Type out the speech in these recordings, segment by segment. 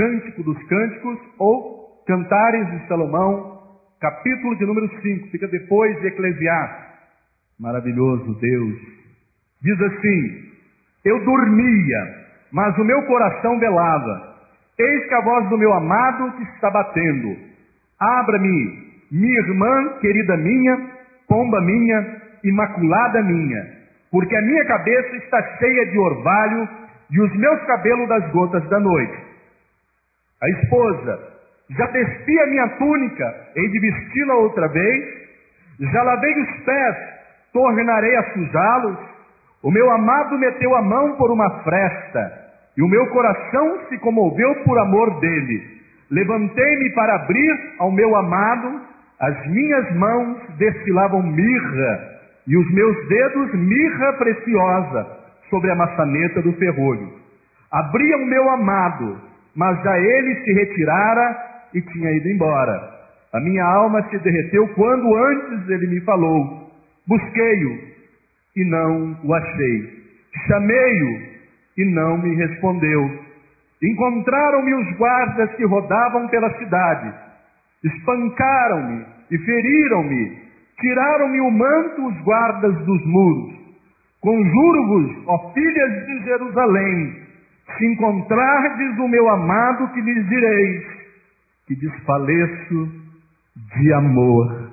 Cântico dos Cânticos ou Cantares de Salomão, capítulo de número 5, fica depois de Eclesiastes. Maravilhoso Deus. Diz assim: eu dormia, mas o meu coração velava. Eis que a voz do meu amado que está batendo. Abra-me, minha irmã, querida minha, pomba minha, imaculada minha, porque a minha cabeça está cheia de orvalho e os meus cabelos das gotas da noite. A esposa: já despi a minha túnica, hei de vesti-la outra vez. Já lavei os pés, tornarei a sujá-los. O meu amado meteu a mão por uma fresta, e o meu coração se comoveu por amor dele. Levantei-me para abrir ao meu amado, as minhas mãos destilavam mirra, e os meus dedos mirra preciosa sobre a maçaneta do ferrolho. Abri ao meu amado, mas já ele se retirara e tinha ido embora. A minha alma se derreteu quando antes ele me falou. Busquei-o e não o achei. Chamei-o e não me respondeu. Encontraram-me os guardas que rodavam pela cidade. Espancaram-me e feriram-me. Tiraram-me o manto os guardas dos muros. Conjuro-vos, ó filhas de Jerusalém, se encontrardes o meu amado, que lhes direis que desfaleço de amor.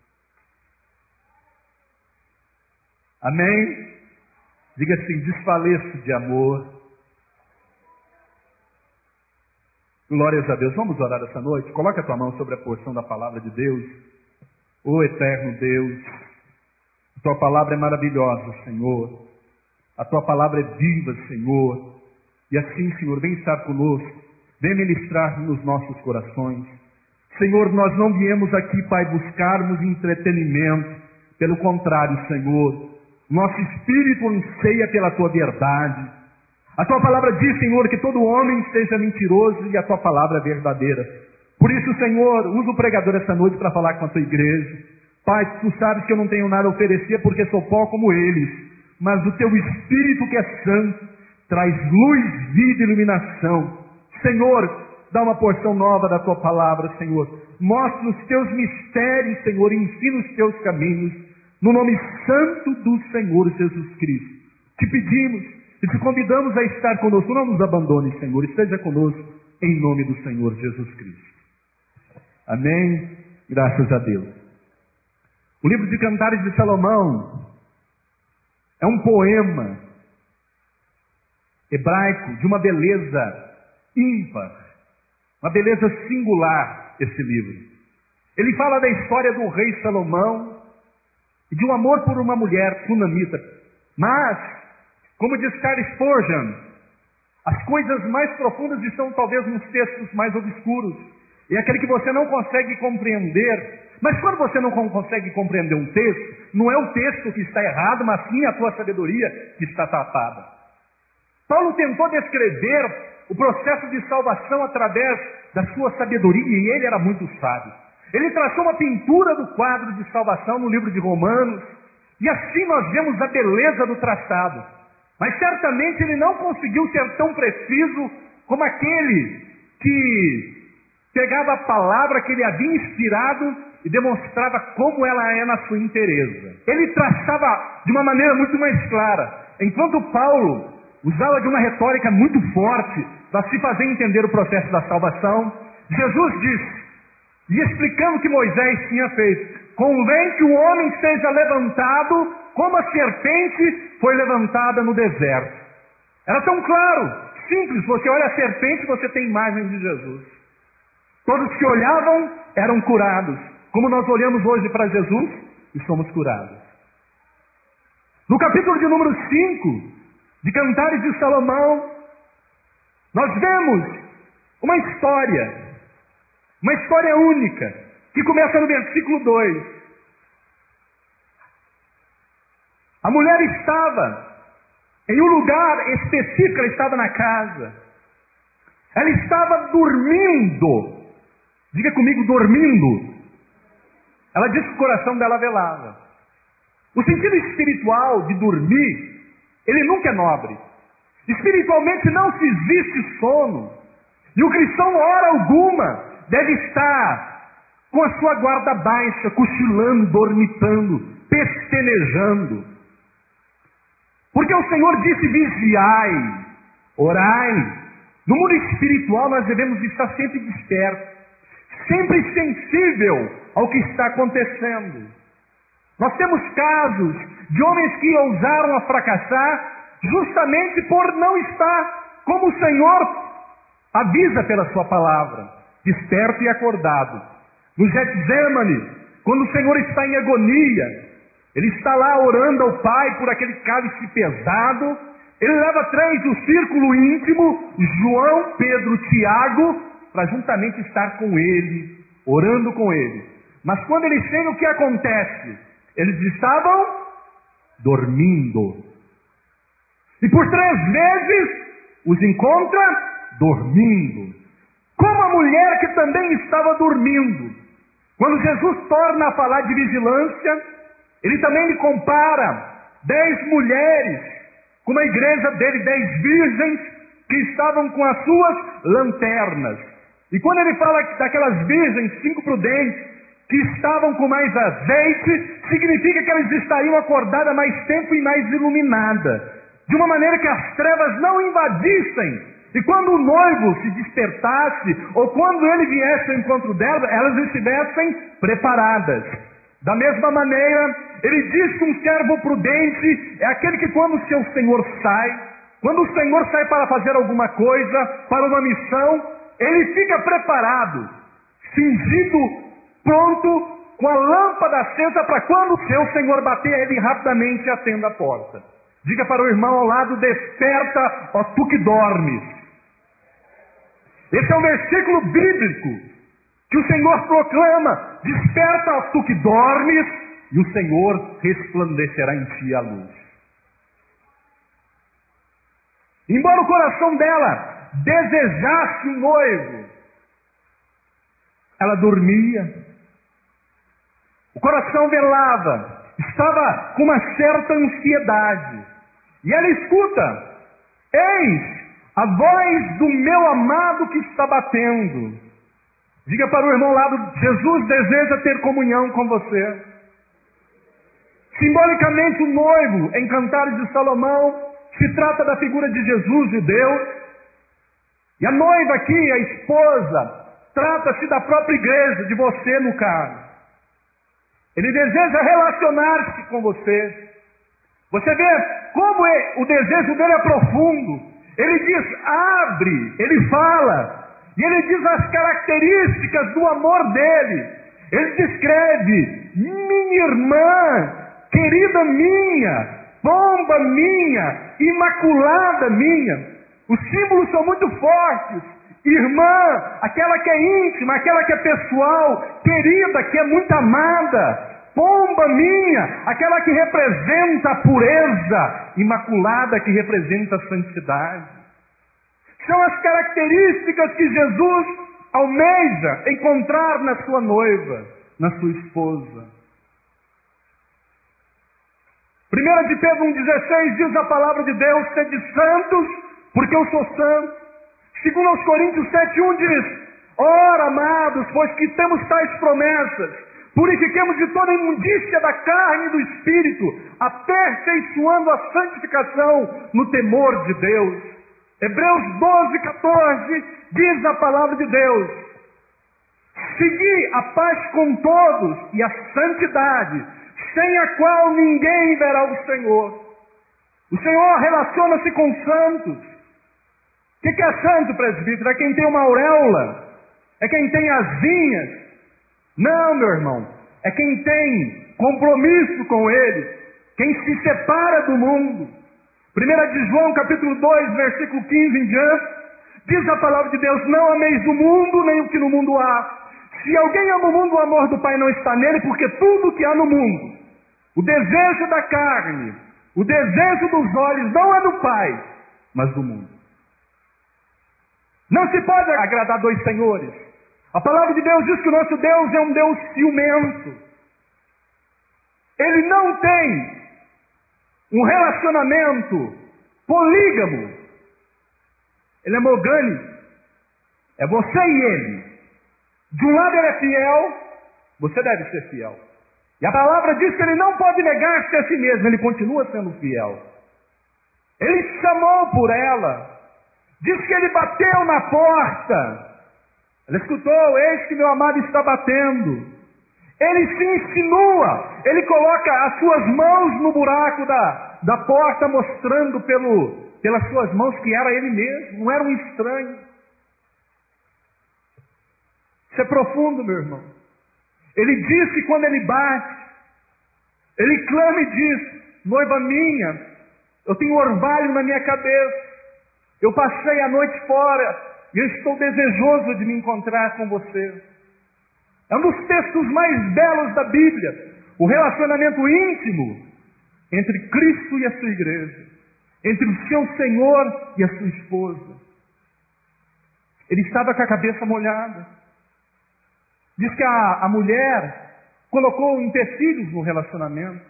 Amém? Diga assim: desfaleço de amor. Glórias a Deus. Vamos orar essa noite? Coloque a tua mão sobre a porção da palavra de Deus. Ó eterno Deus, a tua palavra é maravilhosa, Senhor. A tua palavra é viva, Senhor. E assim, Senhor, vem estar conosco. Vem ministrar nos nossos corações. Senhor, nós não viemos aqui, Pai, buscarmos entretenimento. Pelo contrário, Senhor, nosso espírito anseia pela tua verdade. A tua palavra diz, Senhor, que todo homem seja mentiroso e a tua palavra é verdadeira. Por isso, Senhor, usa o pregador essa noite para falar com a tua igreja. Pai, tu sabes que eu não tenho nada a oferecer porque sou pó como eles. Mas o teu Espírito, que é santo, traz luz, vida e iluminação. Senhor, dá uma porção nova da tua palavra, Senhor. Mostra os teus mistérios, Senhor, e ensina os teus caminhos. No nome santo do Senhor Jesus Cristo. Te pedimos e te convidamos a estar conosco. Não nos abandone, Senhor. Esteja conosco em nome do Senhor Jesus Cristo. Amém? Graças a Deus. O livro de Cantares de Salomão é um poema hebraico de uma beleza ímpar, uma beleza singular, esse livro. Ele fala da história do rei Salomão e de um amor por uma mulher sunamita. Mas, como diz Charles Spurgeon, as coisas mais profundas estão talvez nos textos mais obscuros. É aquele que você não consegue compreender. Mas quando você não consegue compreender um texto, não é o texto que está errado, mas sim a tua sabedoria que está tapada. Paulo tentou descrever o processo de salvação através da sua sabedoria, e ele era muito sábio. Ele traçou uma pintura do quadro de salvação no livro de Romanos, e assim nós vemos a beleza do traçado. Mas certamente ele não conseguiu ser tão preciso como aquele que pegava a palavra que ele havia inspirado e demonstrava como ela é na sua inteireza. Ele traçava de uma maneira muito mais clara. Enquanto Paulo usava de uma retórica muito forte para se fazer entender o processo da salvação, Jesus disse, e explicando o que Moisés tinha feito: convém que o homem seja levantado como a serpente foi levantada no deserto. Era tão claro, simples. Você olha a serpente, você tem imagem de Jesus. Todos que olhavam eram curados. Como nós olhamos hoje para Jesus e somos curados. No capítulo de número 5, de Cantares de Salomão, nós vemos uma história única, que começa no versículo 2. A mulher estava em um lugar específico, ela estava na casa. Ela estava dormindo. Diga comigo, dormindo. Ela disse que o coração dela velava. O sentido espiritual de dormir, ele nunca é nobre. Espiritualmente não se existe sono. E o cristão, hora alguma, deve estar com a sua guarda baixa, cochilando, dormitando, pestenejando. Porque o Senhor disse: vigiai, orai. No mundo espiritual nós devemos estar sempre despertos, sempre sensível ao que está acontecendo. Nós temos casos de homens que ousaram a fracassar justamente por não estar como o Senhor avisa pela sua palavra, desperto e acordado. No Getsemane, quando o Senhor está em agonia, Ele está lá orando ao Pai por aquele cálice pesado. Ele leva 3 do círculo íntimo, João, Pedro, Tiago, para juntamente estar com Ele, orando com Ele. Mas quando Ele chega, o que acontece? Eles estavam dormindo. E por 3 vezes os encontra dormindo. Como a mulher que também estava dormindo. Quando Jesus torna a falar de vigilância, Ele também lhe compara 10 mulheres, com a igreja dele, 10 virgens que estavam com as suas lanternas. E quando ele fala daquelas virgens, 5 prudentes, que estavam com mais azeite, significa que elas estariam acordadas mais tempo e mais iluminadas, de uma maneira que as trevas não invadissem. E quando o noivo se despertasse, ou quando ele viesse ao encontro delas, elas estivessem preparadas. Da mesma maneira, ele diz que um servo prudente é aquele que quando o seu senhor sai, quando o senhor sai para fazer alguma coisa, para uma missão, ele fica preparado, cingido, pronto, com a lâmpada acesa para quando o seu senhor bater, ele rapidamente atenda a porta. Diga para o irmão ao lado: desperta, ó tu que dormes. Esse é um versículo bíblico que o Senhor proclama: desperta, ó tu que dormes, e o Senhor resplandecerá em ti a luz. Embora o coração dela desejasse um noivo, ela dormia, o coração velava, estava com uma certa ansiedade, e ela escuta: eis a voz do meu amado que está batendo. Diga para o irmão ao lado: Jesus deseja ter comunhão com você. Simbolicamente, o noivo, em Cantares de Salomão, se trata da figura de Jesus, de Deus. E a noiva aqui, a esposa, trata-se da própria igreja, de você no caso. Ele deseja relacionar-se com você. Você vê como o desejo dele é profundo. Ele diz: abre, ele fala. E ele diz as características do amor dele. Ele descreve: minha irmã, querida minha, pomba minha, imaculada minha. Os símbolos são muito fortes. Irmã, aquela que é íntima, aquela que é pessoal, querida, que é muito amada. Pomba minha, aquela que representa a pureza, imaculada, que representa a santidade. São as características que Jesus almeja encontrar na sua noiva, na sua esposa. 1 de Pedro 1,16 diz a palavra de Deus: sede santos, porque eu sou santo. 2 Coríntios 7,1 diz: ora, amados, pois que temos tais promessas, purifiquemos de toda a imundícia da carne e do espírito, aperfeiçoando a santificação no temor de Deus. Hebreus 12,14 diz a palavra de Deus: segui a paz com todos e a santidade, sem a qual ninguém verá o Senhor. O Senhor relaciona-se com santos. O que é santo, presbítero? É quem tem uma auréola? É quem tem asinhas? Não, meu irmão. É quem tem compromisso com Ele, quem se separa do mundo. 1 de João, capítulo 2, versículo 15 em diante, diz a palavra de Deus: não ameis o mundo, nem o que no mundo há. Se alguém ama o mundo, o amor do Pai não está nele, porque tudo que há no mundo, o desejo da carne, o desejo dos olhos, não é do Pai, mas do mundo. Não se pode agradar 2 senhores. A palavra de Deus diz que o nosso Deus é um Deus ciumento. Ele não tem um relacionamento polígamo. Ele é monogâmico. É você e ele. De um lado ele é fiel, você deve ser fiel. E a palavra diz que ele não pode negar-se a si mesmo, ele continua sendo fiel. Ele chamou por ela. Diz que ele bateu na porta. Ela escutou, eis que meu amado está batendo. Ele se insinua, ele coloca as suas mãos no buraco da porta, mostrando pelas suas mãos que era ele mesmo, não era um estranho. Isso é profundo, meu irmão. Ele diz que quando ele bate, ele clama e diz: noiva minha, eu tenho orvalho na minha cabeça, eu passei a noite fora, e eu estou desejoso de me encontrar com você. É um dos textos mais belos da Bíblia, o relacionamento íntimo entre Cristo e a sua igreja, entre o seu Senhor e a sua esposa. Ele estava com a cabeça molhada. Diz que a mulher colocou empecilhos no relacionamento.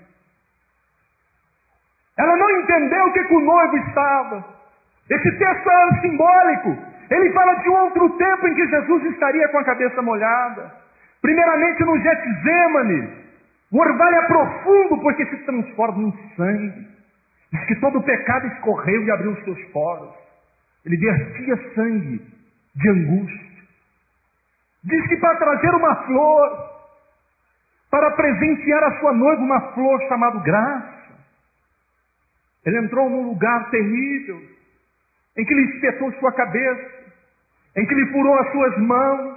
Ela não entendeu o que o noivo estava. Esse texto é simbólico. Ele fala de um outro tempo em que Jesus estaria com a cabeça molhada. Primeiramente no Getsêmani, o orvalho é profundo porque se transforma em sangue. Diz que todo o pecado escorreu e abriu os seus poros. Ele vertia sangue de angústia. Diz que para trazer uma flor, para presentear a sua noiva uma flor chamada graça, ele entrou num lugar terrível, em que lhe espetou sua cabeça, em que lhe furou as suas mãos,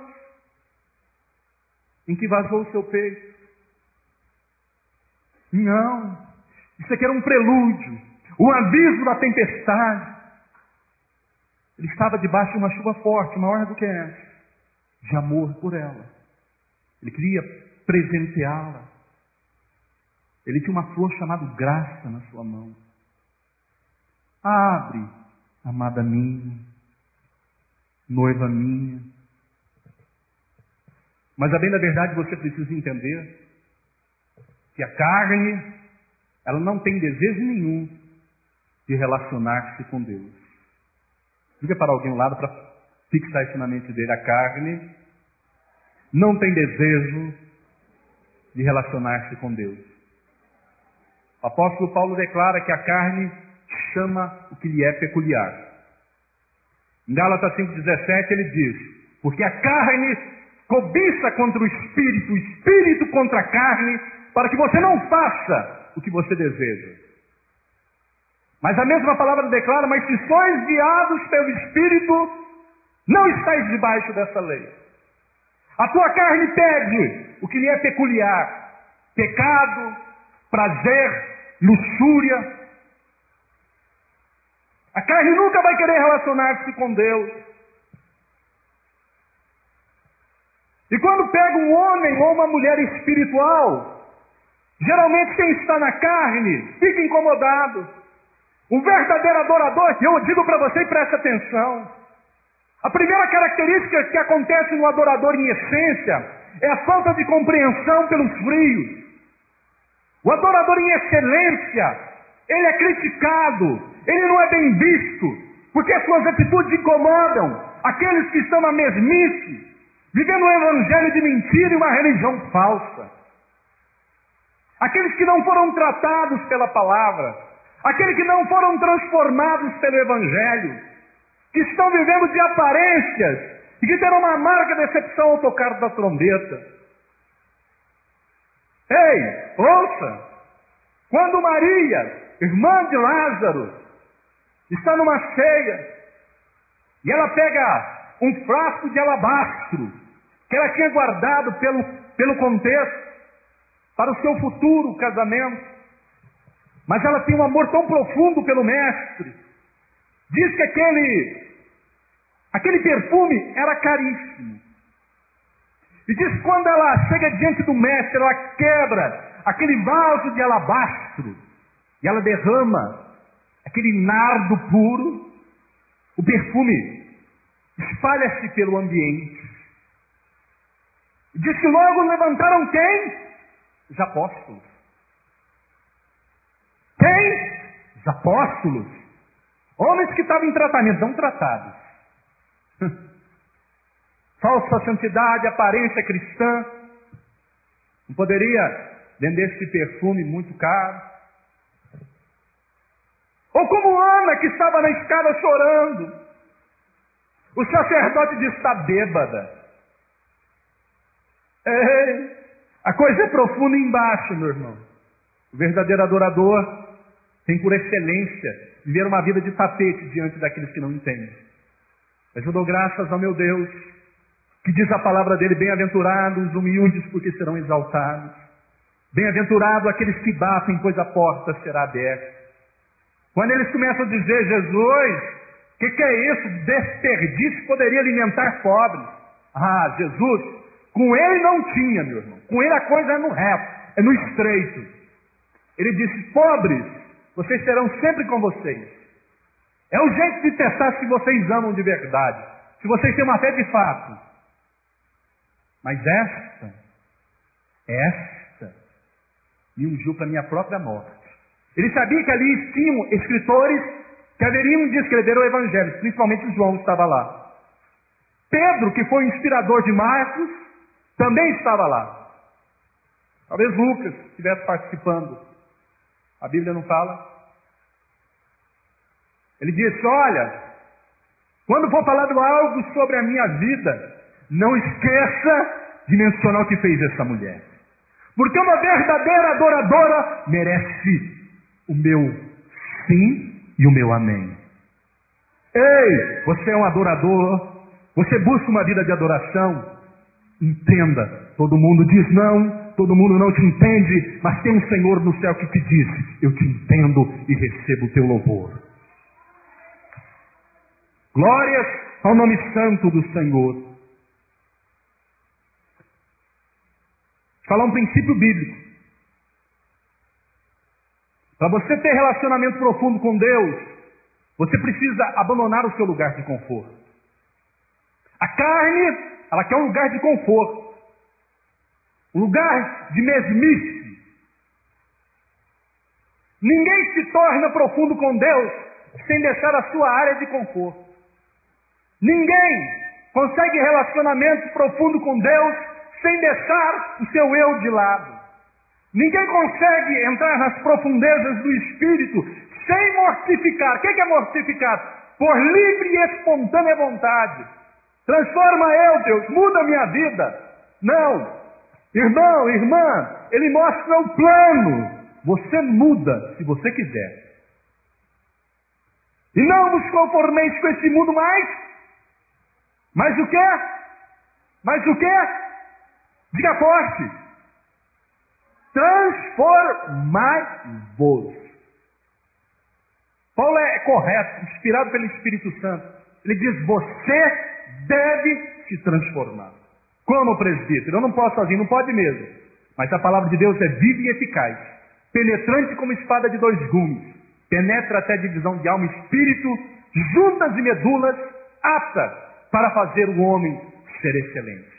em que vazou o seu peito. Não, isso aqui era um prelúdio, um aviso da tempestade. Ele estava debaixo de uma chuva forte, maior do que essa, de amor por ela. Ele queria presenteá-la. Ele tinha uma flor chamada graça na sua mão. Abre, amada minha, noiva minha. Mas a bem da verdade você precisa entender que a carne, ela não tem desejo nenhum de relacionar-se com Deus. Diga para alguém ao lado para fixar isso na mente dele. A carne não tem desejo de relacionar-se com Deus. O apóstolo Paulo declara que a carne chama o que lhe é peculiar. Em Gálatas 5,17 ele diz: porque a carne cobiça contra o espírito contra a carne, para que você não faça o que você deseja. Mas a mesma palavra declara: mas se sois guiados pelo Espírito, não estáis debaixo dessa lei. A tua carne pede o que lhe é peculiar: pecado, prazer, luxúria. A carne nunca vai querer relacionar-se com Deus. E quando pega um homem ou uma mulher espiritual, geralmente quem está na carne fica incomodado. Um verdadeiro adorador, eu digo para você e preste atenção, a primeira característica que acontece no adorador em essência é a falta de compreensão pelos frios. O adorador em excelência, ele é criticado, ele não é bem visto, porque suas atitudes incomodam aqueles que estão na mesmice, vivendo um evangelho de mentira e uma religião falsa. Aqueles que não foram tratados pela palavra, aqueles que não foram transformados pelo evangelho, que estão vivendo de aparências e que terão uma amarga decepção ao tocar da trombeta. Ei, ouça! Quando Maria, irmã de Lázaro, está numa ceia e ela pega um frasco de alabastro que ela tinha guardado pelo contexto para o seu futuro casamento, mas ela tem um amor tão profundo pelo mestre. Diz que aquele perfume era caríssimo. E diz que quando ela chega diante do mestre, ela quebra aquele vaso de alabastro e ela derrama aquele nardo puro. O perfume espalha-se pelo ambiente. E diz que logo levantaram quem? Os apóstolos. Quem? Os apóstolos. Homens que estavam em tratamento, não tratados. falsa santidade, aparência cristã. Não poderia vender esse perfume muito caro? Ou como Ana, que estava na escada chorando. O sacerdote disse: está bêbada. A coisa é profunda embaixo, meu irmão. O verdadeiro adorador tem por excelência viver uma vida de tapete diante daqueles que não entendem. Mas eu dou graças ao meu Deus, que diz a palavra dele: bem-aventurados os humildes, porque serão exaltados. Bem-aventurados aqueles que batem, pois a porta será aberta. Quando eles começam a dizer: Jesus, o que é isso? Desperdício, poderia alimentar pobres. Ah, Jesus, com ele não tinha, meu irmão. Com ele a coisa é no reto, é no estreito. Ele disse: pobres, vocês terão sempre com vocês. É o jeito de testar se vocês amam de verdade, se vocês têm uma fé de fato. Mas esta me ungiu para a minha própria morte. Ele sabia que ali tinham escritores que haveriam de escrever o Evangelho, principalmente João estava lá. Pedro, que foi o inspirador de Marcos, também estava lá. Talvez Lucas estivesse participando. A Bíblia não fala. Ele disse: olha, quando for falado algo sobre a minha vida, não esqueça de mencionar o que fez essa mulher. Porque uma verdadeira adoradora merece o meu sim e o meu amém. Ei, você é um adorador, você busca uma vida de adoração, entenda, todo mundo diz não, todo mundo não te entende, mas tem um Senhor no céu que te diz: eu te entendo e recebo o teu louvor. Glórias ao nome santo do Senhor. Vou falar um princípio bíblico. Para você ter relacionamento profundo com Deus, você precisa abandonar o seu lugar de conforto. A carne, ela quer um lugar de conforto, um lugar de mesmice. Ninguém se torna profundo com Deus sem deixar a sua área de conforto. Ninguém consegue relacionamento profundo com Deus sem deixar o seu eu de lado. Ninguém consegue entrar nas profundezas do Espírito sem mortificar. O que é mortificar? Por livre e espontânea vontade. Transforma eu, Deus, muda a minha vida. Não. Irmão, irmã, ele mostra o plano. Você muda se você quiser. E não vos conformeis com esse mundo mais. Mas o quê? Mas o quê? Diga forte. Transformai-vos. Paulo é correto, inspirado pelo Espírito Santo. Ele diz: você deve se transformar. Como presbítero? Eu não posso sozinho, não pode mesmo. Mas a palavra de Deus é viva e eficaz, penetrante como espada de dois gumes, penetra até a divisão de alma e espírito, juntas e medulas, apta para fazer o homem ser excelente.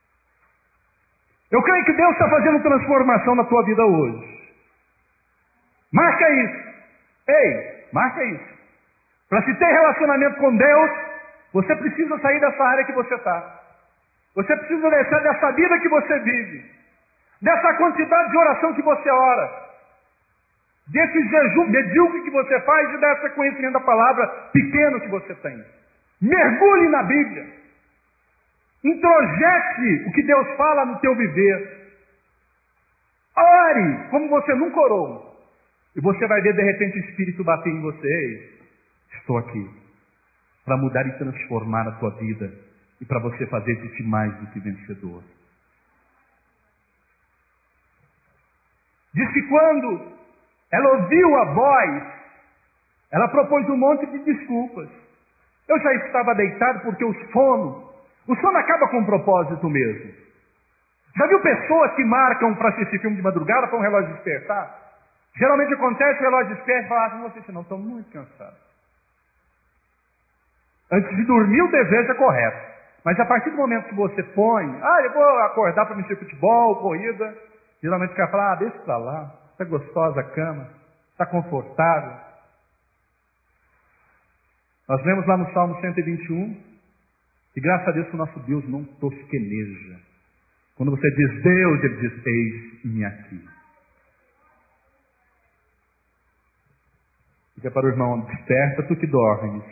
Eu creio que Deus está fazendo transformação na tua vida hoje. Marca isso. Ei, marca isso. Para se ter relacionamento com Deus, você precisa sair dessa área que você está. Você precisa deixar dessa vida que você vive, dessa quantidade de oração que você ora, desse jejum medíocre que você faz e desse conhecimento da palavra pequeno que você tem. Mergulhe na Bíblia. Introjete o que Deus fala no teu viver. Ore como você nunca orou. E você vai ver de repente o Espírito bater em você. Ei, estou aqui para mudar e transformar a tua vida e para você fazer de ti mais do que vencedor. Diz que quando ela ouviu a voz, ela propôs um monte de desculpas. Eu já estava deitado porque o sono acaba com um propósito mesmo. Já viu pessoas que marcam para assistir filme de madrugada para um relógio despertar? Geralmente acontece, o relógio desperta e fala assim: você não, estou muito cansado. Antes de dormir o desejo é correto. Mas a partir do momento que você põe, eu vou acordar para mexer futebol, corrida, geralmente o cara fala: deixa para lá, está gostosa a cama, está confortável. Nós vemos lá no Salmo 121, E graças a Deus que o nosso Deus não tosqueneja. Quando você diz Deus, Ele diz, eis-me aqui. Fica para o irmão, desperta tu que dormes.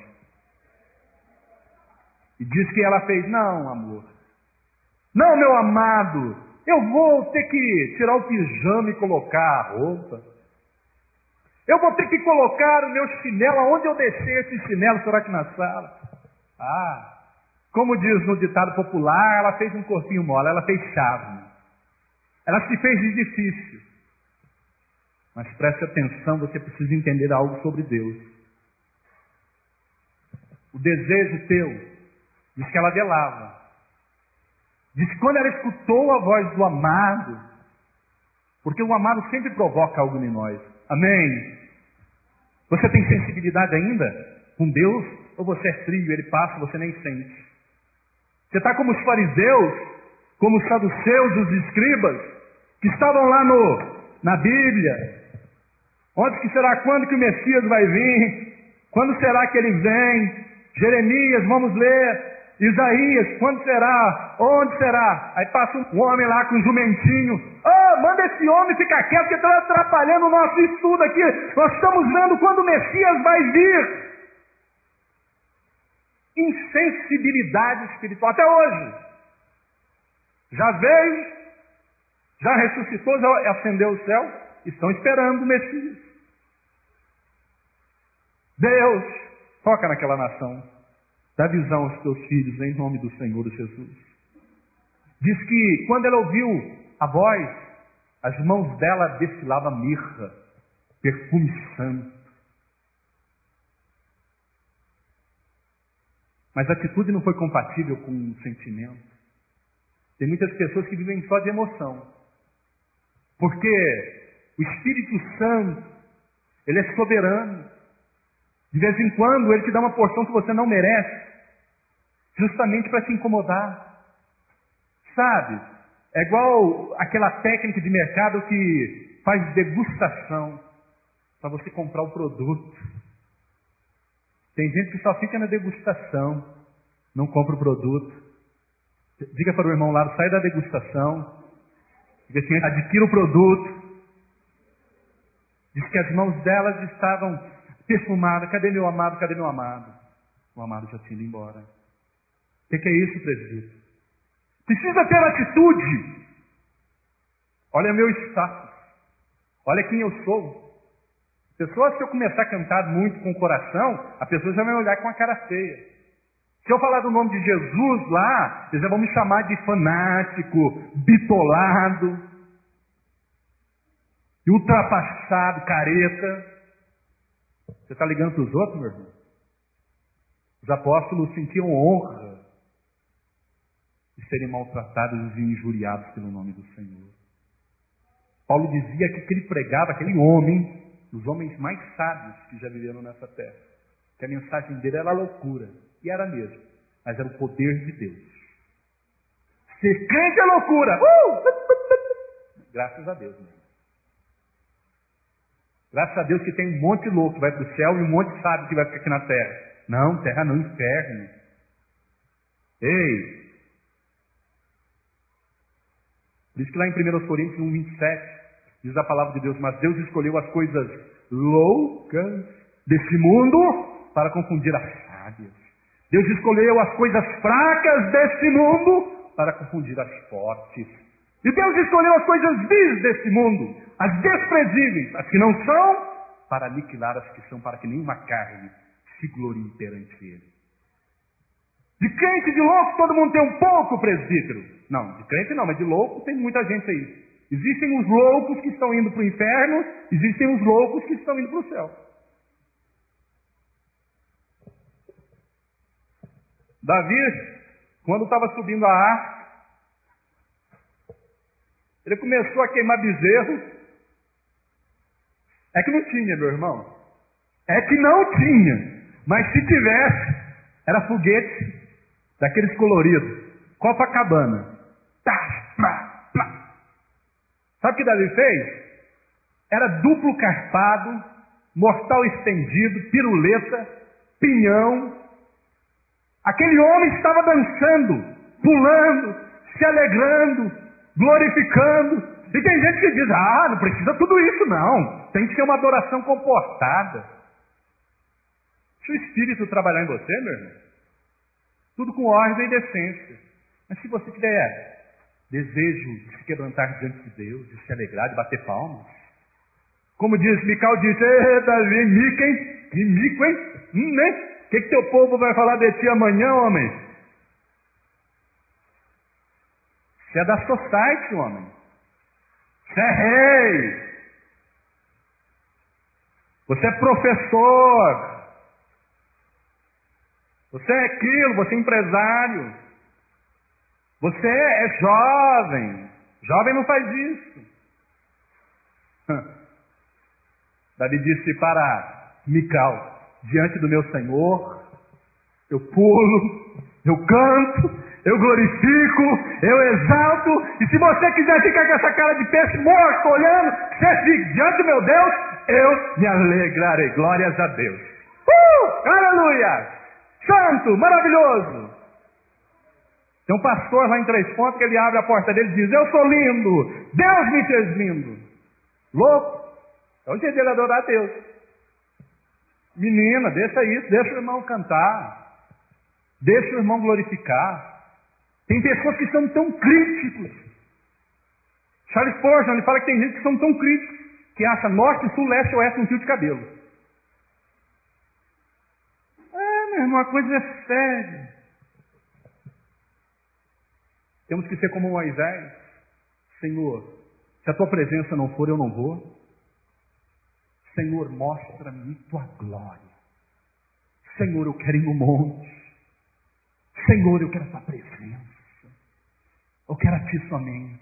E diz que ela fez, não, amor. Não, meu amado, eu vou ter que tirar o pijama e colocar a roupa. Eu vou ter que colocar o meu chinelo, onde eu deixei esse chinelo, será que na sala? Como diz no ditado popular, ela fez um corpinho mole, ela fez charme. Ela se fez de difícil. Mas preste atenção, você precisa entender algo sobre Deus. O desejo teu, diz que ela velava. Diz que quando ela escutou a voz do amado, porque o amado sempre provoca algo em nós. Amém? Você tem sensibilidade ainda com Deus? Ou você é frio, Ele passa, você nem sente? Você está como os fariseus, como os saduceus, os escribas, que estavam lá na Bíblia. Onde que será, quando que o Messias vai vir? Quando será que ele vem? Jeremias, vamos ler. Isaías, quando será? Onde será? Aí passa um homem lá com um jumentinho. Manda esse homem ficar quieto, porque está atrapalhando o nosso estudo aqui. Nós estamos vendo quando o Messias vai vir. Insensibilidade espiritual, até hoje. Já veio, já ressuscitou, já ascendeu o céu, estão esperando o Messias. Deus, toca naquela nação, dá visão aos teus filhos, em nome do Senhor Jesus. Diz que quando ela ouviu a voz, as mãos dela destilavam mirra, perfume santo. Mas a atitude não foi compatível com o sentimento. Tem muitas pessoas que vivem só de emoção. Porque o Espírito Santo, Ele é soberano. De vez em quando, Ele te dá uma porção que você não merece, justamente para te incomodar. Sabe? É igual aquela técnica de mercado que faz degustação para você comprar o produto. Tem gente que só fica na degustação, não compra o produto. Diga para o irmão lá, sai da degustação, diga assim, adquira o produto. Diz que as mãos delas estavam perfumadas. Cadê meu amado? Cadê meu amado? O amado já tinha ido embora. O que é isso, presbítero? Precisa ter atitude. Olha meu status. Olha quem eu sou. Pessoa, se eu começar a cantar muito com o coração, a pessoa já vai me olhar com a cara feia. Se eu falar do nome de Jesus lá, eles já vão me chamar de fanático, bitolado, ultrapassado, careta. Você está ligando para os outros, meu irmão? Os apóstolos sentiam honra de serem maltratados e injuriados pelo nome do Senhor. Paulo dizia que ele pregava, aquele homem, dos homens mais sábios que já viveram nessa terra, que a mensagem dele era loucura, e era mesmo, mas era o poder de Deus. Ser crente é loucura! Graças a Deus, meu irmão. Graças a Deus que tem um monte louco que vai para o céu e um monte sábio que vai ficar aqui na terra. Não, terra não, inferno. Ei! Por isso que lá em 1 Coríntios 1:27, diz a palavra de Deus, mas Deus escolheu as coisas loucas desse mundo para confundir as sábias. Deus escolheu as coisas fracas desse mundo para confundir as fortes. E Deus escolheu as coisas vis desse mundo, as desprezíveis, as que não são, para aniquilar as que são, para que nenhuma carne se glorie perante Ele. De crente e de louco todo mundo tem um pouco, presbítero. Não, de crente não, mas de louco tem muita gente aí. Existem os loucos que estão indo para o inferno, existem os loucos que estão indo para o céu. Davi, quando estava subindo a arca, ele começou a queimar bezerro. É que não tinha, meu irmão. É que não tinha. Mas se tivesse, era foguete daqueles coloridos. Copacabana. Tá, plá, plá. Sabe o que Davi fez? Era duplo carpado, mortal estendido, piruleta, pinhão. Aquele homem estava dançando, pulando, se alegrando, glorificando. E tem gente que diz, não precisa tudo isso não. Tem que ser uma adoração comportada. Deixa o Espírito trabalhar em você, meu irmão. Tudo com ordem e decência. Mas se você tiver desejo de se quebrantar diante de Deus, de se alegrar, de bater palmas, como diz, Mical disse, Davi, mico, hein? Que mico, hein? Né? O que teu povo vai falar de ti amanhã, homem? Você é da society, homem. Você é rei. Você é professor. Você é aquilo, você é empresário. Você é jovem. Jovem não faz isso. Davi disse para Mical, diante do meu Senhor, eu pulo, eu canto, eu glorifico, eu exalto, e se você quiser ficar com essa cara de peixe morto olhando, você fique diante do meu Deus, eu me alegrarei. Glórias a Deus. Aleluia! Santo, maravilhoso! Tem um pastor lá em Três Pontos que ele abre a porta dele e diz, eu sou lindo, Deus me fez lindo. Louco? É o jeito dele adorar a Deus. Menina, deixa isso, deixa o irmão cantar. Deixa o irmão glorificar. Tem pessoas que são tão críticos. Charles Spurgeon, ele fala que tem gente que são tão críticos que acha norte, sul, leste, oeste um fio de cabelo. Meu irmão, a coisa é séria. Temos que ser como Moisés. Senhor, se a tua presença não for, eu não vou. Senhor, mostra-me tua glória. Senhor, eu quero ir no monte. Senhor, eu quero a tua presença. Eu quero a ti somente.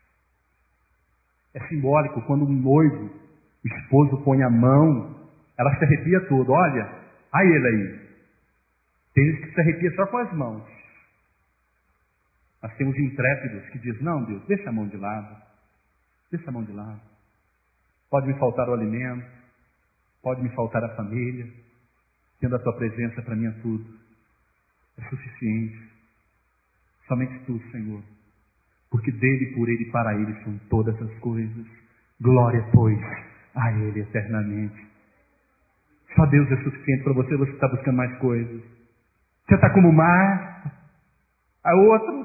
É simbólico quando um noivo, o esposo põe a mão, ela se arrepia toda. Olha ele aí. Tem gente que se arrepia só com as mãos. Mas tem os intrépidos que dizem, não, Deus, deixa a mão de lado. Deixa a mão de lado. Pode me faltar o alimento. Pode me faltar a família. Tendo a tua presença para mim é tudo. É suficiente. Somente tu, Senhor. Porque dele, por ele e para ele são todas as coisas. Glória, pois, a ele eternamente. Só Deus é suficiente para você. Você está buscando mais coisas. Você está como mar. A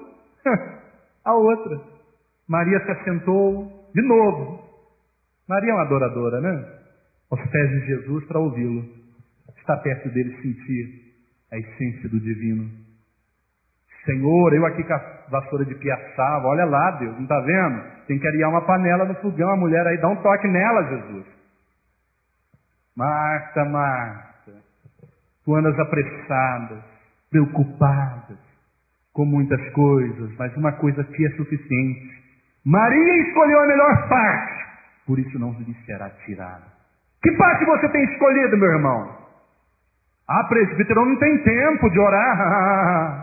outra. Maria se assentou de novo. Maria é uma adoradora, né? Aos pés de Jesus para ouvi-lo. Estar perto dele, sentir a essência do divino. Senhor, eu aqui com a vassoura de piaçava, olha lá, Deus, não está vendo? Tem que arear uma panela no fogão, a mulher aí, dá um toque nela, Jesus. Marta, Marta, tu andas apressada, preocupada, com muitas coisas, mas uma coisa aqui é suficiente. Maria escolheu a melhor parte, por isso não lhe será tirada. Que parte você tem escolhido, meu irmão? Presbítero, não tem tempo de orar.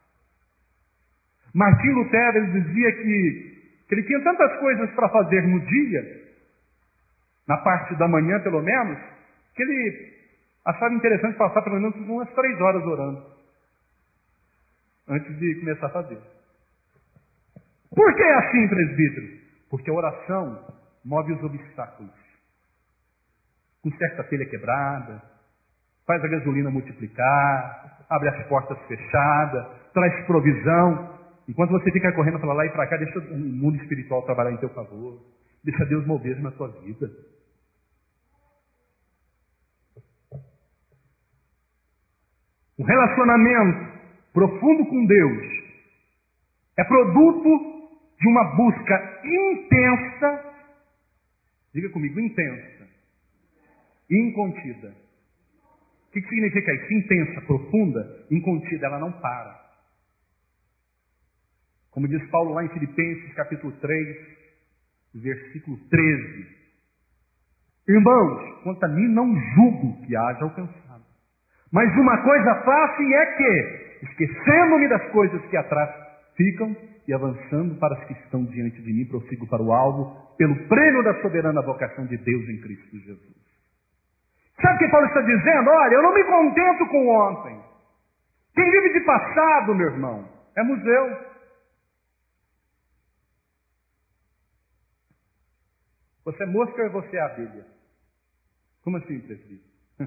Martim Lutero, ele dizia que ele tinha tantas coisas para fazer no dia, na parte da manhã pelo menos, que ele achava interessante passar pelo menos umas 3 horas orando, antes de começar a fazer. Por que é assim, presbítero? Porque a oração move os obstáculos. Conserta a telha quebrada, faz a gasolina multiplicar, abre as portas fechadas, traz provisão. Enquanto você fica correndo para lá e para cá, deixa o mundo espiritual trabalhar em teu favor. Deixa Deus mover na tua vida. Um relacionamento profundo com Deus é produto de uma busca intensa, diga comigo, intensa, incontida. O que significa isso? Intensa, profunda, incontida, ela não para. Como diz Paulo lá em Filipenses, capítulo 3, versículo 13. Irmãos, quanto a mim não julgo que haja alcançado. Mas uma coisa faço e é que, esquecendo-me das coisas que atrás ficam e avançando para as que estão diante de mim, prossigo para o alvo, pelo prêmio da soberana vocação de Deus em Cristo Jesus. Sabe o que Paulo está dizendo? Olha, eu não me contento com ontem. Quem vive de passado, meu irmão, é museu. Você é mosca ou você é abelha? Como assim, presbítero?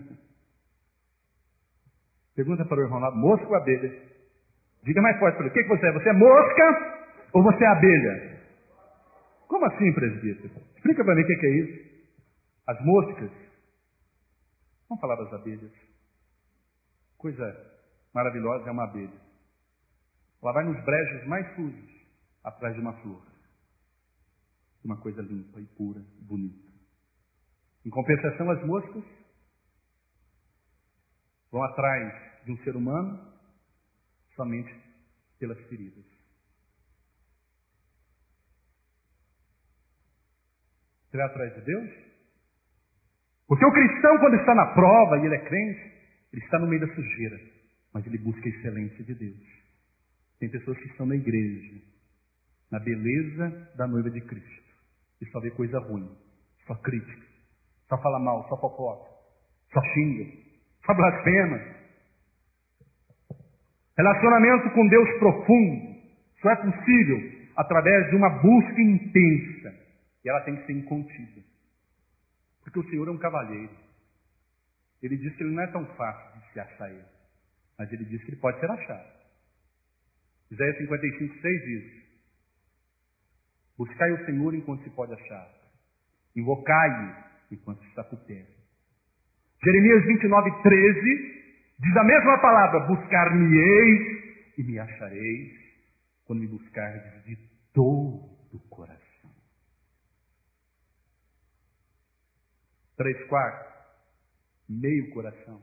Pergunta para o irmão lá, mosca ou abelha? Diga mais forte para ele, o que você é? Você é mosca ou você é abelha? Como assim, presbítero? Explica para mim o que é isso. As moscas, vamos falar das abelhas. Coisa maravilhosa é uma abelha. Ela vai nos brejos mais sujos, atrás de uma flor. Uma coisa limpa e pura, bonita. Em compensação, as moscas vão atrás de um ser humano somente pelas feridas. Você vai atrás de Deus? Porque o cristão, quando está na prova e ele é crente, ele está no meio da sujeira, mas ele busca a excelência de Deus. Tem pessoas que estão na igreja, na beleza da noiva de Cristo, e só vê coisa ruim, só crítica, só fala mal, só fofoca, só xinga, só blasfema. Relacionamento com Deus profundo só é possível através de uma busca intensa, e ela tem que ser incontida. Porque o Senhor é um cavalheiro. Ele diz que ele não é tão fácil de se achar ele, mas ele diz que ele pode ser achado. Isaías 55:6 diz: buscai o Senhor enquanto se pode achar, invocai-o enquanto está por perto. Jeremias 29:13 diz a mesma palavra: buscar-me-eis e me achareis, quando me buscardes de todo o coração. 3/4, meio coração.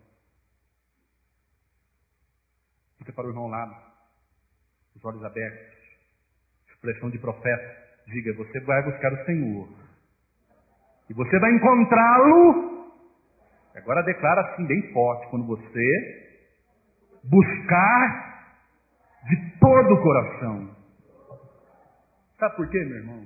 Fica para o irmão lá, os olhos abertos, expressão de profeta. Diga, você vai buscar o Senhor, e você vai encontrá-lo. Agora declara assim bem forte: quando você buscar de todo o coração. Sabe por quê, meu irmão?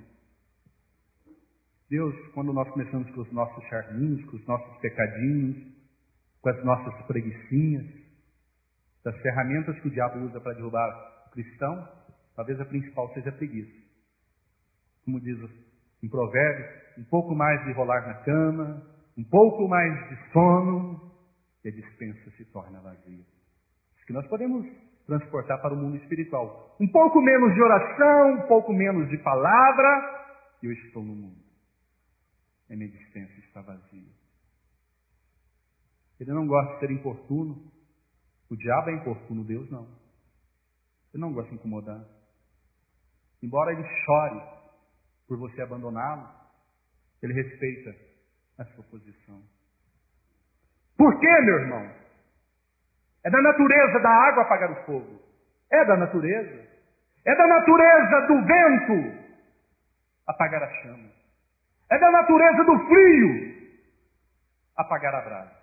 Deus, quando nós começamos com os nossos charminhos, com os nossos pecadinhos, com as nossas preguicinhas, das ferramentas que o diabo usa para derrubar o cristão, talvez a principal seja a preguiça. Como diz em Provérbios, um pouco mais de rolar na cama, um pouco mais de sono, e a despensa se torna vazia. Isso que nós podemos transportar para o mundo espiritual. Um pouco menos de oração, um pouco menos de palavra, e eu estou no mundo. A minha despensa está vazia. Ele não gosta de ser importuno. O diabo é importuno, Deus não. Ele não gosta de incomodar. Embora ele chore por você abandoná-lo, ele respeita a sua posição. Por quê, meu irmão? É da natureza da água apagar o fogo. É da natureza. É da natureza do vento apagar a chama. É da natureza do frio apagar a brasa.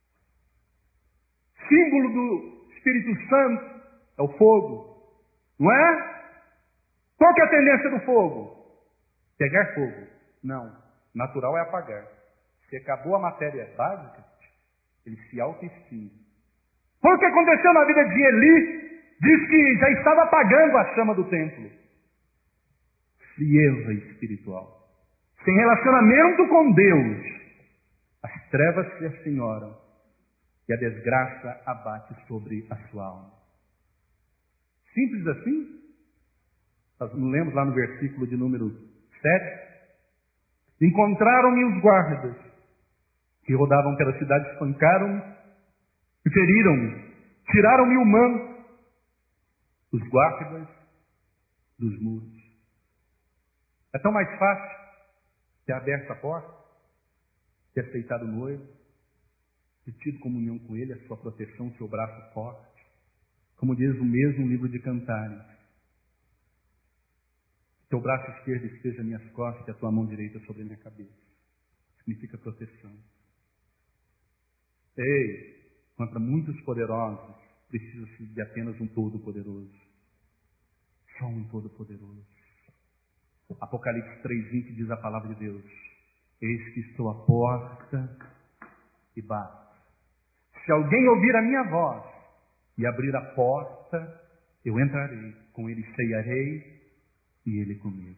Símbolo do Espírito Santo é o fogo, não é? Qual que é a tendência do fogo? Pegar fogo. Não. Natural é apagar. Se acabou a matéria básica, ele se autoextingue. Foi o que aconteceu na vida de Eli. Diz que já estava apagando a chama do templo. Frieza espiritual. Sem relacionamento com Deus, as trevas se assenhoram e a desgraça abate sobre a sua alma. Simples assim? Nós lemos lá no versículo de número 7. Encontraram-me os guardas que rodavam pela cidade, espancaram-me e feriram-me, tiraram-me o manto, os guardas dos muros. É tão mais fácil ter aberto a porta, ter aceitado o noivo, ter tido comunhão com ele, a sua proteção, o seu braço forte. Como diz o mesmo livro de Cantares: teu braço esquerdo esteja minhas costas e a tua mão direita sobre a minha cabeça. Significa proteção. Ei, contra muitos poderosos, precisa-se de apenas um todo-poderoso. Só um todo-poderoso. Apocalipse 3:20 diz a palavra de Deus: eis que estou à porta e bato. Se alguém ouvir a minha voz e abrir a porta, eu entrarei, com ele ceiarei e ele comigo.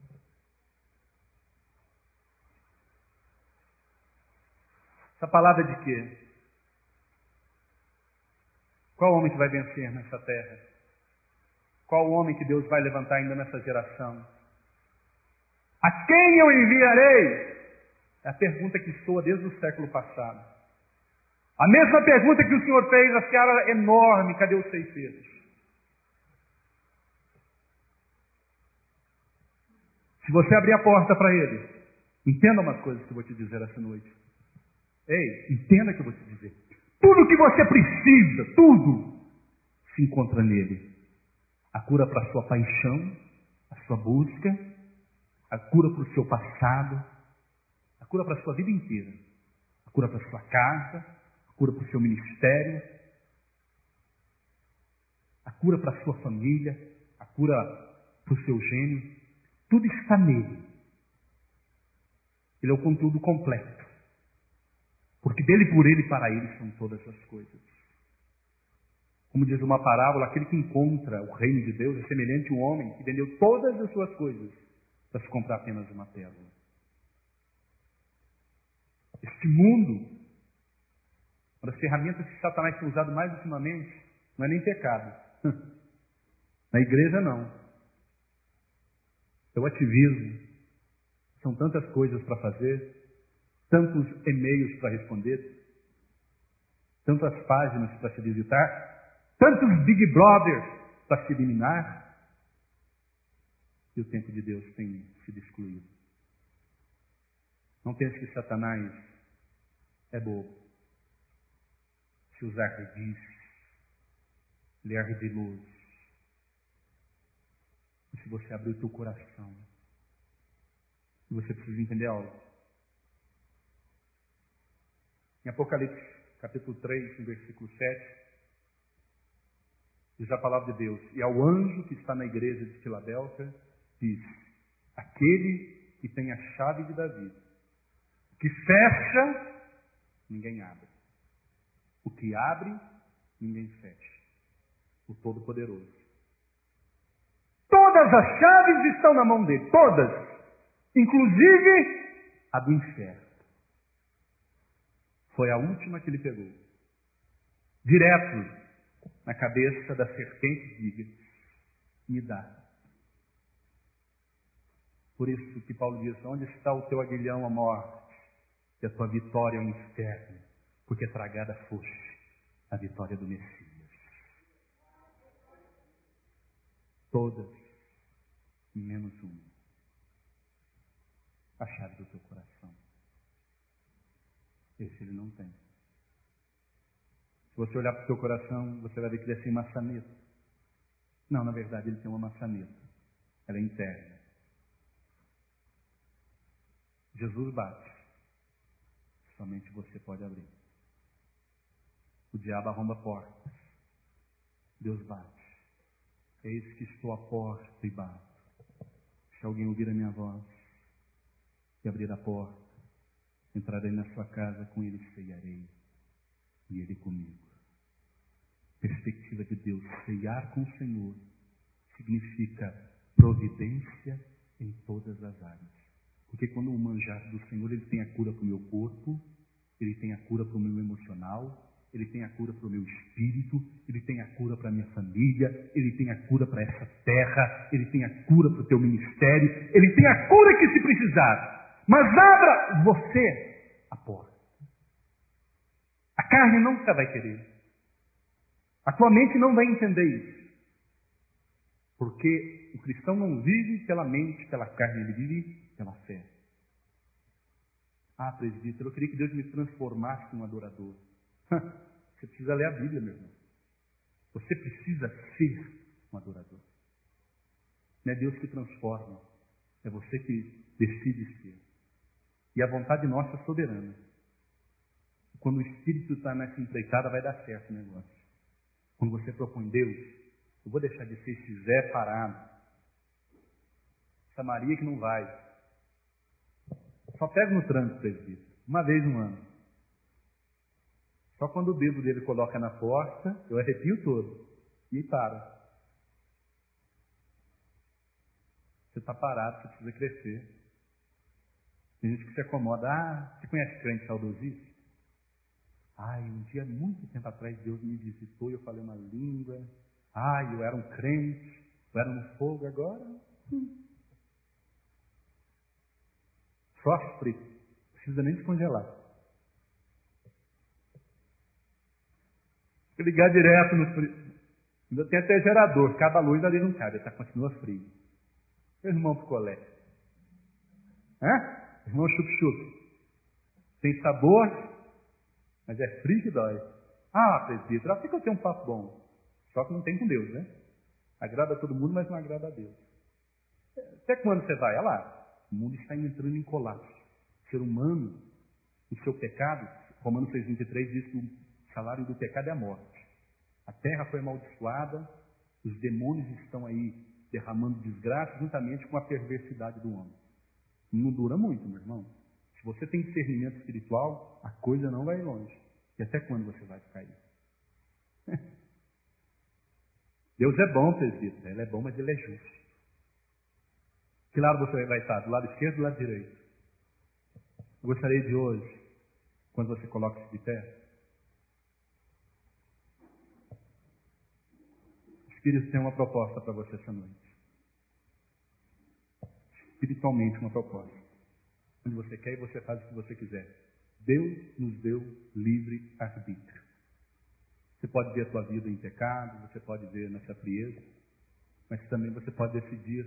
Essa palavra é de quê? Qual homem que vai vencer nessa terra? Qual homem que Deus vai levantar ainda nessa geração? A quem eu enviarei? É a pergunta que soa desde o século passado. A mesma pergunta que o Senhor fez, a seara enorme, cadê os ceifeiros? Se você abrir a porta para ele, entenda umas coisas que eu vou te dizer essa noite. Ei, entenda o que eu vou te dizer. Tudo que você precisa, tudo, se encontra nele. A cura para a sua paixão, a sua busca, a cura para o seu passado, a cura para a sua vida inteira, a cura para a sua casa, a cura para o seu ministério, a cura para a sua família, a cura para o seu gênio. Tudo está nele. Ele é o conteúdo completo. Porque dele, por ele e para ele são todas as coisas. Como diz uma parábola, aquele que encontra o reino de Deus é semelhante a um homem que vendeu todas as suas coisas para se comprar apenas uma pérola. Este mundo, uma das ferramentas que Satanás tem usado mais ultimamente, não é nem pecado. Na igreja não. É o ativismo. São tantas coisas para fazer, tantos e-mails para responder, tantas páginas para se visitar, tantos Big Brothers para se eliminar, e o tempo de Deus tem sido excluído. Não pense que Satanás é bobo. Se usar reguice, ele é ardiloso. E se você abrir o teu coração, você precisa entender algo. Em Apocalipse, capítulo 3, no versículo 7, diz a palavra de Deus: e ao anjo que está na igreja de Filadélfia, diz: aquele que tem a chave de Davi, o que fecha, ninguém abre. O que abre, ninguém fecha. O Todo-Poderoso. Todas as chaves estão na mão dele. Todas. Inclusive a do inferno. Foi a última que ele pegou. Direto na cabeça da serpente, diga: me dá. Por isso que Paulo diz: onde está o teu aguilhão, a morte, e a tua vitória, o inferno? Porque tragada foste a vitória do Messias. Todas, menos uma. A chave do teu coração. Esse ele não tem. Se você olhar para o teu coração, você vai ver que ele é sem maçaneta. Não, na verdade ele tem uma maçaneta. Ela é interna. Jesus bate. Somente você pode abrir. O diabo arromba portas. Deus bate. Eis que estou à porta e bato. Se alguém ouvir a minha voz e abrir a porta, entrarei na sua casa, com ele ceiarei e ele comigo. Perspectiva de Deus, ceiar com o Senhor, significa providência em todas as áreas. Porque quando o manjar do Senhor, ele tem a cura para o meu corpo, ele tem a cura para o meu emocional, ele tem a cura para o meu espírito, ele tem a cura para a minha família, ele tem a cura para essa terra, ele tem a cura para o teu ministério, ele tem a cura que se precisar. Mas abra você a porta. A carne nunca vai querer. A tua mente não vai entender isso. Porque o cristão não vive pela mente, pela carne, ele vive pela fé. Ah, presbítero, eu queria que Deus me transformasse em um adorador. Você precisa ler a Bíblia, meu irmão. Você precisa ser um adorador. Não é Deus que transforma, é você que decide ser. E a vontade nossa é soberana. Quando o Espírito está nessa empreitada, vai dar certo o negócio. Quando você propõe: Deus, eu vou deixar de ser esse Zé parado, essa Maria que não vai. Só pega no trânsito, presbítero, uma vez no ano. Só quando o dedo dele coloca na porta, eu arrepio todo. E para. Você está parado, você precisa crescer. Tem gente que se acomoda. Ah, você conhece crente saudosista? Um dia, muito tempo atrás, Deus me visitou e eu falei uma língua. Eu era um crente, eu era um fogo, agora... Sofre, não precisa nem descongelar. Se ligar direto no frio. Ainda tem até gerador, cada luz ali não cabe, continua frio. Meu irmão picolé. Irmão chup-chup. Tem sabor, mas é frio que dói. Presbítero, até que eu tenho um papo bom. Só que não tem com Deus, né? Agrada a todo mundo, mas não agrada a Deus. Até quando você vai? Olha lá. O mundo está entrando em colapso. O ser humano, o seu pecado, Romanos 6,23 diz que o salário do pecado é a morte. A terra foi amaldiçoada, os demônios estão aí derramando desgraça juntamente com a perversidade do homem. Não dura muito, meu irmão. Se você tem discernimento espiritual, a coisa não vai longe. E até quando você vai ficar aí? Deus é bom, presbítero. Ele é bom, mas ele é justo. Que lado você vai estar? Do lado esquerdo ou do lado direito? Eu gostaria de hoje, quando você coloca-se de pé, o Espírito tem uma proposta para você essa noite. Espiritualmente uma proposta. Onde você quer e você faz o que você quiser. Deus nos deu livre arbítrio. Você pode ver a sua vida em pecado, você pode ver nessa frieza, mas também você pode decidir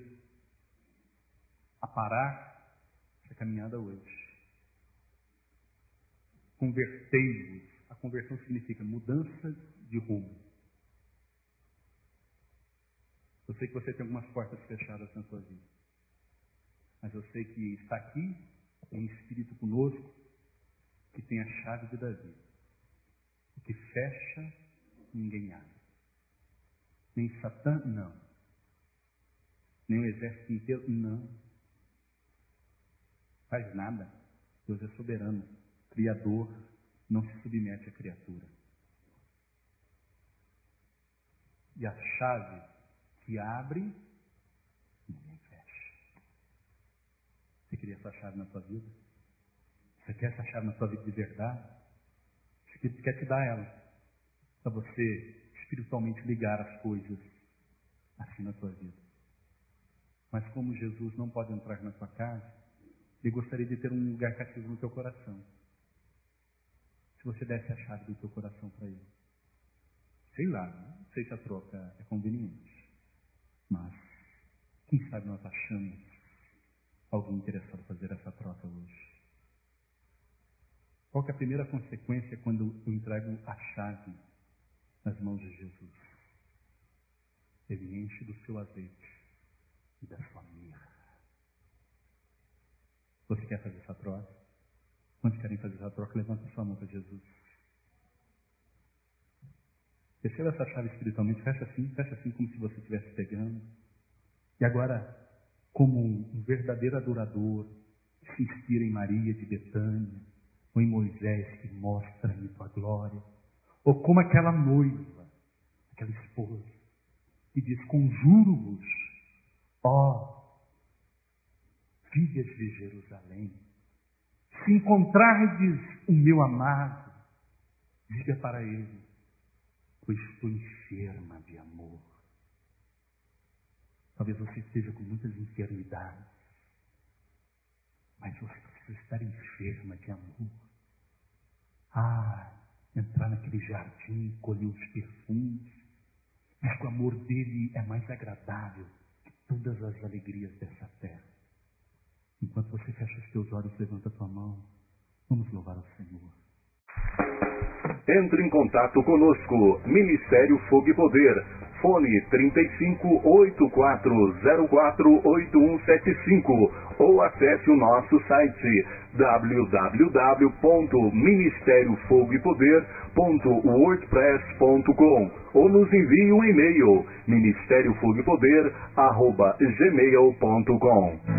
a parar essa caminhada hoje. Convertei-vos. A conversão significa mudança de rumo. Eu sei que você tem algumas portas fechadas na sua vida. Mas eu sei que está aqui, em espírito conosco, que tem a chave de Davi. O que fecha, ninguém abre. Nem Satã, não. Nem o exército inteiro, não. Faz nada. Deus é soberano, criador, não se submete à criatura. E a chave que abre, ninguém fecha. Você queria essa chave na sua vida? Você quer essa chave na sua vida de verdade? O Espírito quer te dar ela, para você espiritualmente ligar as coisas assim na sua vida. Mas como Jesus não pode entrar na sua casa, ele gostaria de ter um lugar cativo no teu coração. Se você desse a chave do teu coração para ele. Sei lá, não sei se a troca é conveniente. Mas, quem sabe nós achamos alguém interessado em fazer essa troca hoje. Qual que é a primeira consequência quando eu entrego a chave nas mãos de Jesus? Ele enche do seu azeite e da sua mirra. Você quer fazer essa troca? Quantos querem fazer essa troca? Levanta sua mão para Jesus. Receba essa chave espiritualmente, fecha assim como se você estivesse pegando. E agora, como um verdadeiro adorador, que se inspira em Maria de Betânia, ou em Moisés que mostra-me tua glória, ou como aquela noiva, aquela esposa, que diz, conjuro-vos, ó filhas de Jerusalém, se encontrardes o meu amado, diga para ele, pois estou enferma de amor. Talvez você esteja com muitas enfermidades, mas você precisa estar enferma de amor. Entrar naquele jardim, colher os perfumes, mas o amor dele é mais agradável que todas as alegrias dessa terra. Enquanto você fecha os teus olhos, levanta a tua mão, vamos louvar o Senhor. Entre em contato conosco, Ministério Fogo e Poder, fone 3584048175 ou acesse o nosso site www.ministériofogoepoder.wordpress.com ou nos envie um e-mail ministériofogoepoder@gmail.com.